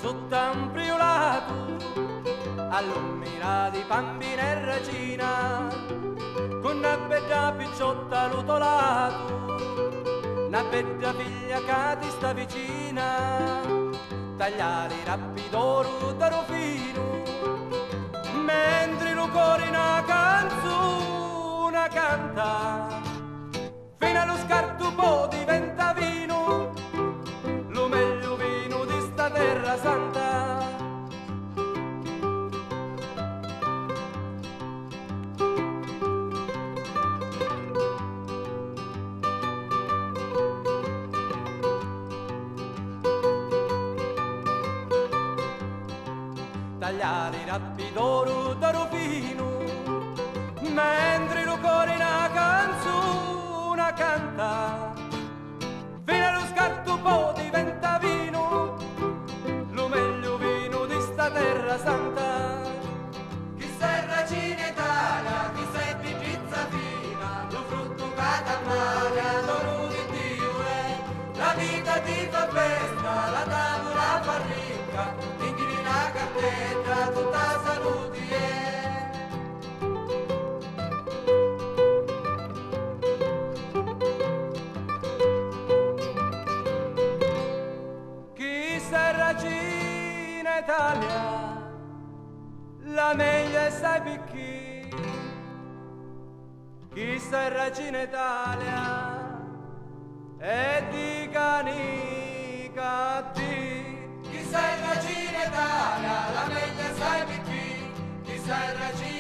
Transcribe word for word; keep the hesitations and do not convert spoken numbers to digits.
sotto un friulato, all'umina di bambina e regina, con una bella picciotta lutolato, una bella figlia che ti sta vicina, tagliare rapido da fino, mentre lo cuore una canzone canta, fino allo scarto poi diventa vino, lo meglio vino di sta terra santa. Tagliare rapido da fino, mentre lo cuore una canzone canta, fino allo scarto poi diventa vino, lo meglio vino di sta terra santa. Chi sei regina Italia, chi sei pipizza fina, lo frutto cata mare, l'oro di Dio è, la vita ti fa festa, la tavola fa ricca, tinghi la cartetta, tutta salute è. Regina Italia, la meglio è sai picchi, chi sei regina Italia e di canica a te. Chi sei regina Italia, la meglio è sai picchi, chi sei regina